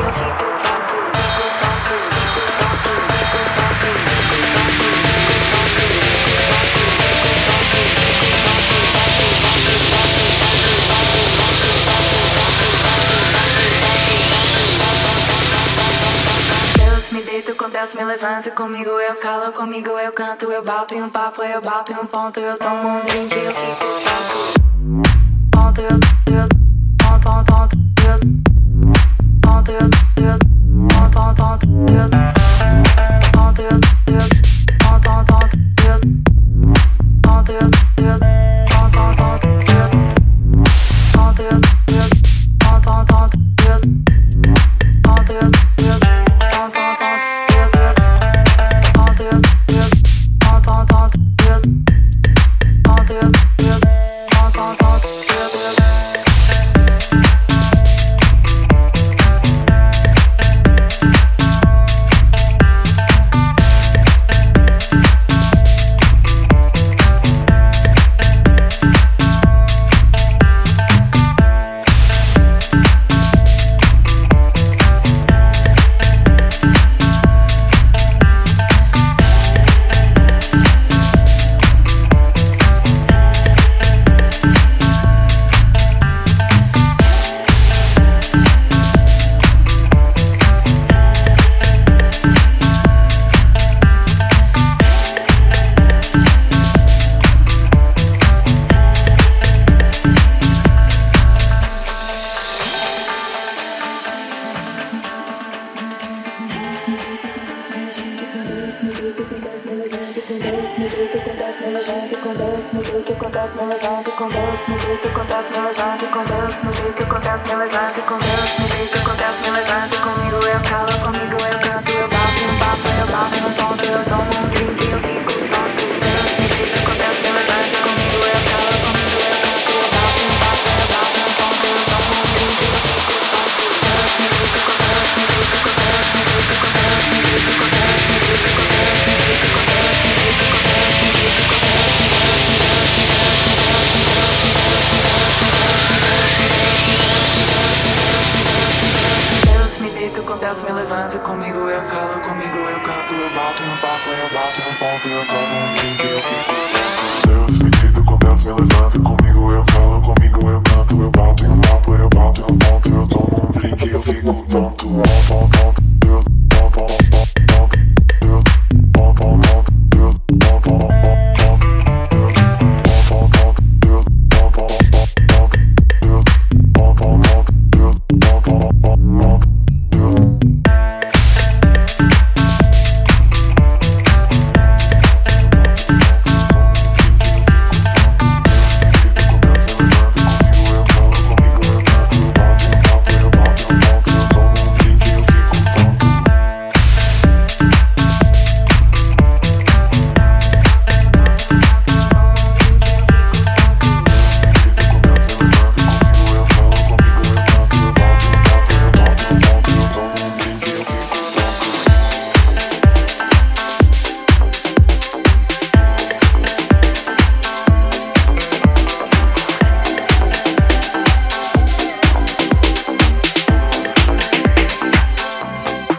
eu fico tonto. Deus me deito, com Deus me levanto. Comigo eu calo, comigo eu canto. Eu bato em um papo, eu bato em um ponto. Eu tomo um drink, eu fico tonto. Ponto, eu ponto, ponto, ponto, eu ponto, eu ponto, ponto, ponto, eu ponto, eu ponto, ponto, ponto, eu ponto, eu ponto, ponto, ponto, eu ponto, eu ponto, ponto, ponto, eu ponto, eu comigo eu calo, comigo eu canto. Eu bato um papo, eu bato um ponto. Eu tomo um drink, eu fico tonto. Deus me deita, com Deus me levanta. Comigo eu calo, comigo eu canto. Eu bato um papo, eu bato um ponto. Eu tomo um drink, eu fico tonto. Deus me deita, com Deus me deita, com Deus me deita, com Deus me deita, com Deus me deita, com Deus me deita, com Deus me deita, com Deus me deita, com Deus me deita. Com Deus me levanto, comigo eu calo, comigo eu canto. Eu bato em um papo, eu bato em um ponto. Eu tomo um drink, eu fico tonto. Deus me deita, com Deus me levanto. Comigo eu calo, comigo eu canto. Eu bato em um papo, eu bato em um ponto. Eu tomo um drink, eu fico tonto.